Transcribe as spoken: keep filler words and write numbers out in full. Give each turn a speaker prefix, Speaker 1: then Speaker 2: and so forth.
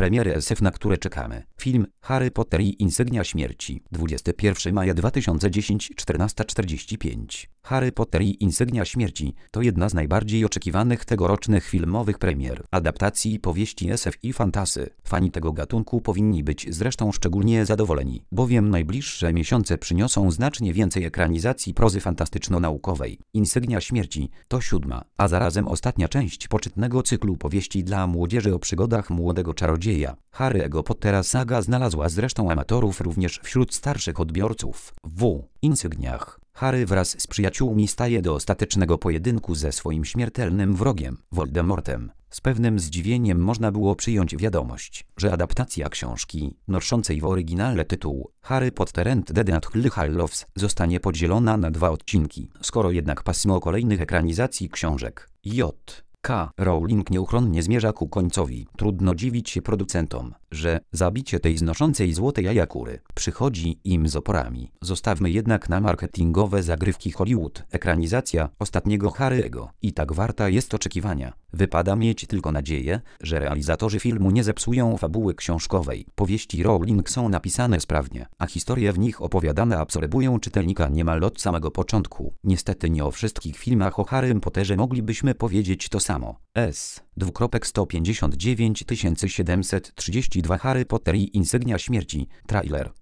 Speaker 1: Premiery S F, na które czekamy. Film Harry Potter i Insygnia Śmierci. dwudziestego pierwszego maja dwa tysiące dziesiątego, czternasta czterdzieści pięć. Harry Potter i Insygnia Śmierci to jedna z najbardziej oczekiwanych tegorocznych filmowych premier. Adaptacji powieści S F i fantasy. Fani tego gatunku powinni być zresztą szczególnie zadowoleni, bowiem najbliższe miesiące przyniosą znacznie więcej ekranizacji prozy fantastyczno-naukowej. Insygnia Śmierci to siódma, a zarazem ostatnia część poczytnego cyklu powieści dla młodzieży o przygodach młodego czarodzieja Harry'ego Pottera. Saga znalazła zresztą amatorów również wśród starszych odbiorców. W Insygniach Harry wraz z przyjaciółmi staje do ostatecznego pojedynku ze swoim śmiertelnym wrogiem, Voldemortem. Z pewnym zdziwieniem można było przyjąć wiadomość, że adaptacja książki, noszącej w oryginale tytuł Harry Potter and the Deathly Hallows, zostanie podzielona na dwa odcinki. Skoro jednak pasmo kolejnych ekranizacji książek J K Rowling nieuchronnie zmierza ku końcowi, trudno dziwić się producentom, że zabicie tej znoszącej złote jaja kury przychodzi im z oporami. Zostawmy jednak na marketingowe zagrywki Hollywood. Ekranizacja ostatniego Harry'ego i tak warta jest oczekiwania. Wypada mieć tylko nadzieję, że realizatorzy filmu nie zepsują fabuły książkowej. Powieści Rowling są napisane sprawnie, a historie w nich opowiadane absorbują czytelnika niemal od samego początku. Niestety nie o wszystkich filmach o Harrym Potterze moglibyśmy powiedzieć to samo. S. sto pięćdziesiąt dziewięć tysięcy siedemset trzydzieści dwa Harry Potter i Insygnia Śmierci. Trailer.